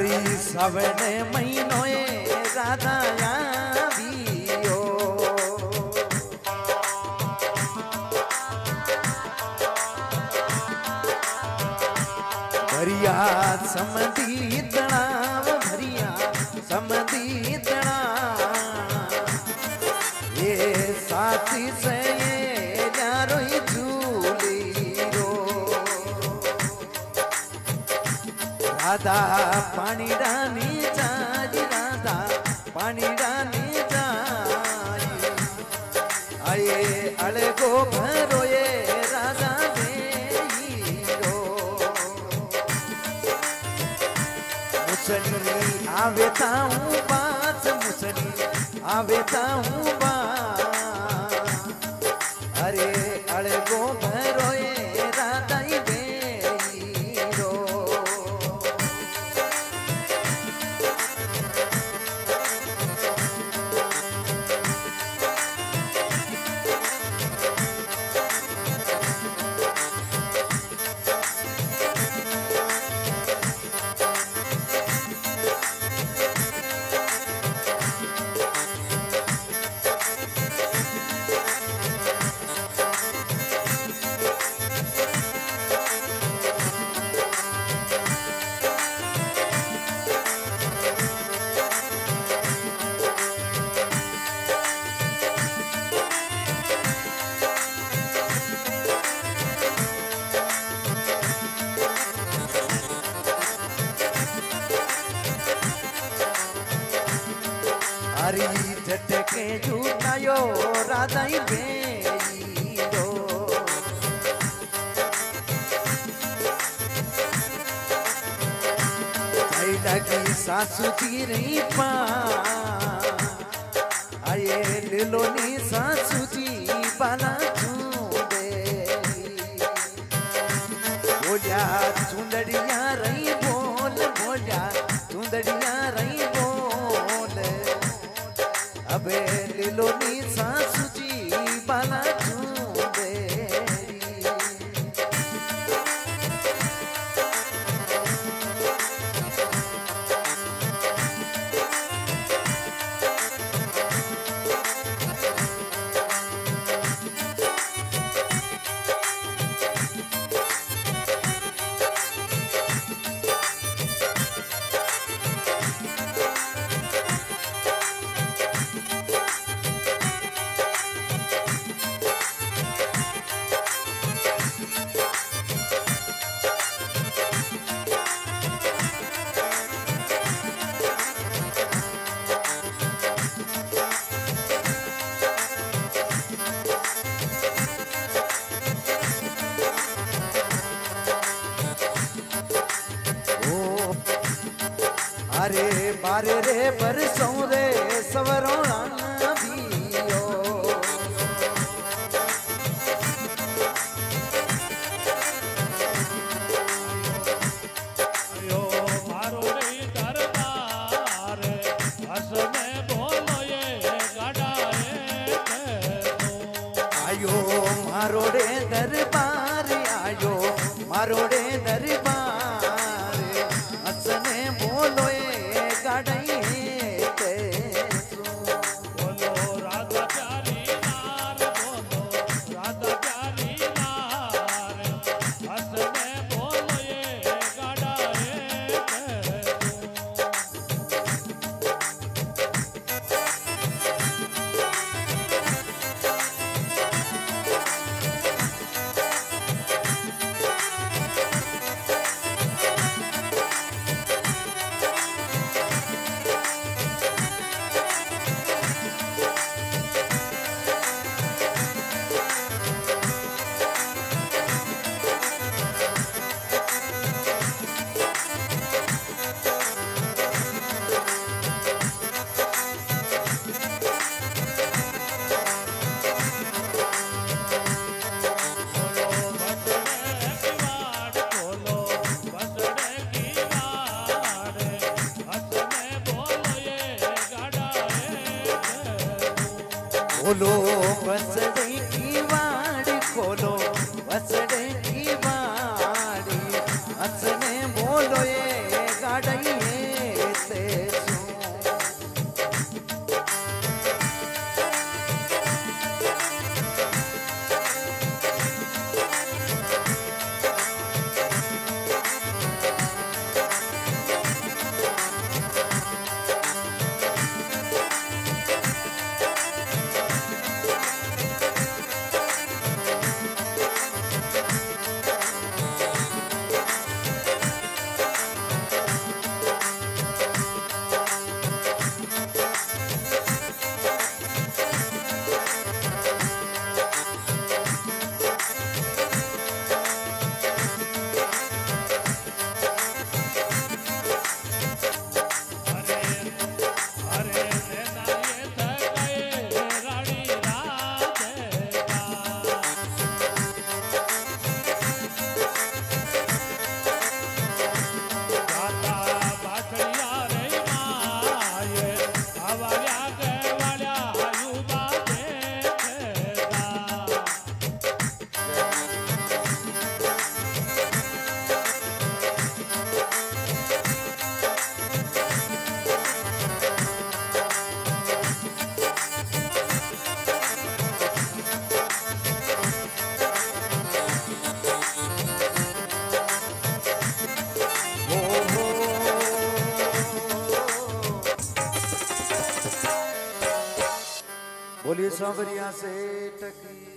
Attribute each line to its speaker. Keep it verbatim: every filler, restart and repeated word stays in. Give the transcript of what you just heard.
Speaker 1: अरे श्रावण महीनो राधा आवियो भरिया समधी तणाव भरिया समधी तणाव ये साथी से ये यारो झूली रो राधा पानी डानी जाई राधा पानी डानी जाई आये अले गो भरो ये राधा देईरो मुसनी आवे ताऊ बात मुसनी आवे ताऊ बात अरे अले गो भरो ये राधा देईरो हरी झटके झूठायो राधा बेईरो लगी सासू जी रही पा आये लिलोनी सासू जी बाला चूंदे बोलिया चुंदड़िया रही बोल बोलिया चुंदड़िया रही बोल अबे लिलोनी सासू जी बाला चूंदे अरे बारे रे बरसों रे सवरोना दियो
Speaker 2: यो मारो रे दरबार हस में बोलो ये गड़ाए
Speaker 1: आयो मारो रे दरबार आयो मारो रे दरबार हसने बोलो
Speaker 2: बोलो राधा प्यारी नार बोलो राधा प्यारी नार हस में बोलो ये गड़ाए
Speaker 1: खोलो बसड़े की वाड़ी खोलो बसड़े की वाड़ी हंसने बोलो ये गाड़ी सांवरिया सेठ की